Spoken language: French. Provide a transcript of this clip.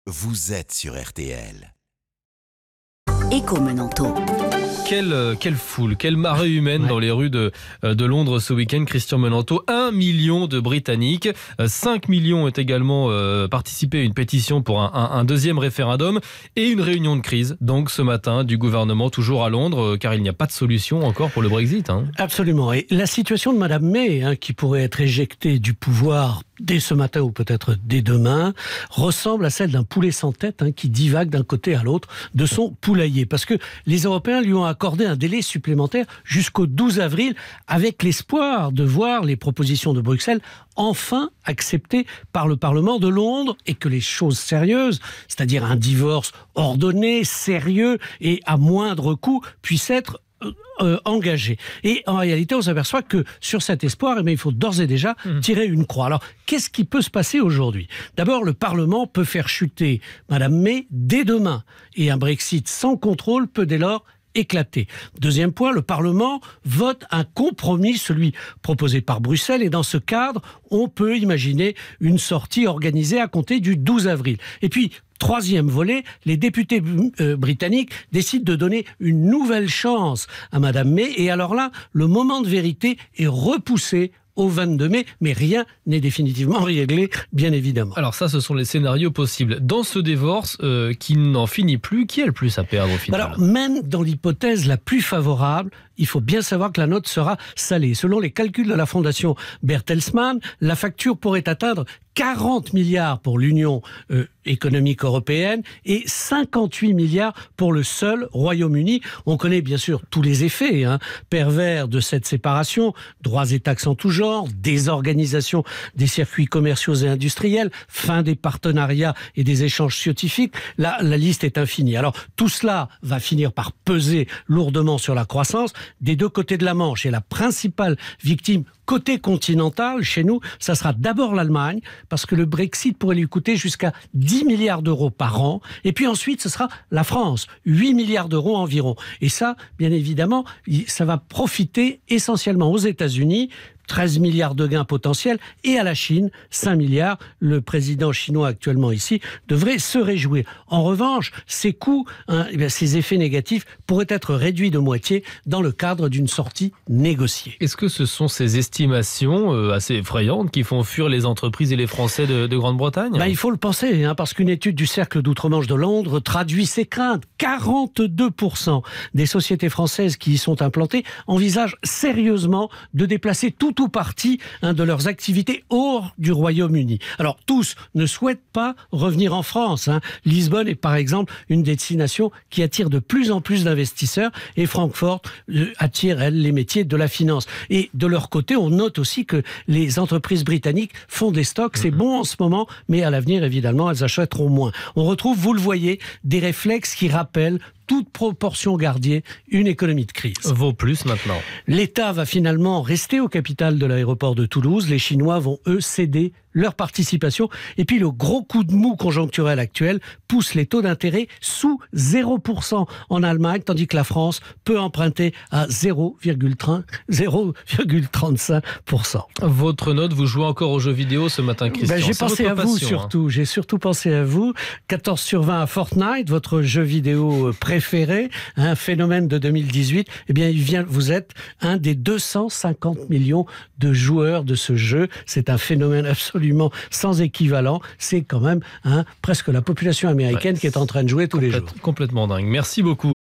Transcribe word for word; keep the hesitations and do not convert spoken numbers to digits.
vous êtes sur R T L. Éco-Menanto. Quelle, euh, quelle foule, quelle marée humaine ouais. dans les rues de, euh, de Londres ce week-end, Christian Menanto. Un million de Britanniques, euh, cinq millions ont également euh, participé à une pétition pour un, un, un deuxième référendum et une réunion de crise, donc ce matin, du gouvernement toujours à Londres, euh, car il n'y a pas de solution encore pour le Brexit. Hein. Absolument, et la situation de Madame May, hein, qui pourrait être éjectée du pouvoir dès ce matin ou peut-être dès demain, ressemble à celle d'un poulet sans tête hein, qui divague d'un côté à l'autre de son poulailler. Parce que les Européens lui ont accordé un délai supplémentaire jusqu'au douze avril avec l'espoir de voir les propositions de Bruxelles enfin acceptées par le Parlement de Londres et que les choses sérieuses, c'est-à-dire un divorce ordonné, sérieux et à moindre coût, puissent être Euh, engagé. Et en réalité, on s'aperçoit que sur cet espoir, eh bien, il faut d'ores et déjà mmh. tirer une croix. Alors, qu'est-ce qui peut se passer aujourd'hui ? D'abord, le Parlement peut faire chuter Madame May dès demain. Et un Brexit sans contrôle peut dès lors éclater. Deuxième point, le Parlement vote un compromis, celui proposé par Bruxelles, et dans ce cadre, on peut imaginer une sortie organisée à compter du douze avril. Et puis, troisième volet, les députés euh, britanniques décident de donner une nouvelle chance à Madame May. Et alors là, le moment de vérité est repoussé au vingt-deux mai, mais rien n'est définitivement réglé, bien évidemment. Alors ça, ce sont les scénarios possibles. Dans ce divorce euh, qui n'en finit plus, qui a le plus à perdre au final ? Alors, même dans l'hypothèse la plus favorable, il faut bien savoir que la note sera salée. Selon les calculs de la fondation Bertelsmann, la facture pourrait atteindre quarante milliards pour l'Union euh, économique européenne et cinquante-huit milliards pour le seul Royaume-Uni. On connaît bien sûr tous les effets hein, pervers de cette séparation, droits et taxes en tout genre, désorganisation des circuits commerciaux et industriels, fin des partenariats et des échanges scientifiques. Là, la liste est infinie. Alors, tout cela va finir par peser lourdement sur la croissance des deux côtés de la Manche. Et la principale victime côté continental, chez nous, ça sera d'abord l'Allemagne, parce que le Brexit pourrait lui coûter jusqu'à dix milliards d'euros par an. Et puis ensuite, ce sera la France, huit milliards d'euros environ. Et ça, bien évidemment, ça va profiter essentiellement aux États-Unis, treize milliards de gains potentiels, et à la Chine, cinq milliards. Le président chinois actuellement ici devrait se réjouir. En revanche, ces coûts, hein, eh bien, ces effets négatifs pourraient être réduits de moitié dans le cadre d'une sortie négociée. Est-ce que ce sont ces estimations euh, assez effrayantes qui font fuir les entreprises et les Français de, de Grande-Bretagne ? Ben, il faut le penser, hein, parce qu'une étude du Cercle d'Outre-Manche de Londres traduit ces craintes. quarante-deux pour cent des sociétés françaises qui y sont implantées envisagent sérieusement de déplacer tout ou partie hein, de leurs activités hors du Royaume-Uni. Alors, tous ne souhaitent pas revenir en France. Hein. Lisbonne est par exemple une destination qui attire de plus en plus d'investisseurs et Francfort euh, attire, elle, les métiers de la finance. Et de leur côté, on note aussi que les entreprises britanniques font des stocks. C'est bon en ce moment, mais à l'avenir, évidemment, elles achèteront moins. On retrouve, vous le voyez, des réflexes qui rappellent toute proportion gardée, une économie de crise. Vaut plus maintenant. L'État va finalement rester au capital de l'aéroport de Toulouse. Les Chinois vont, eux, céder leur participation. Et puis, le gros coup de mou conjoncturel actuel pousse les taux d'intérêt sous zéro pour cent en Allemagne, tandis que la France peut emprunter à zéro virgule trente-cinq pour cent. Votre note, vous jouez encore aux jeux vidéo ce matin, Christian. Ben, j'ai C'est pensé à passion, vous surtout. Hein. J'ai surtout pensé à vous. quatorze sur vingt à Fortnite, votre jeu vidéo préféré, un phénomène de deux mille dix-huit. Eh bien, il vient, vous êtes un des deux cent cinquante millions de joueurs de ce jeu. C'est un phénomène absolument sans équivalent. C'est quand même hein, presque la population américaine ouais, qui est en train de jouer tous les jours. Complètement dingue. Merci beaucoup.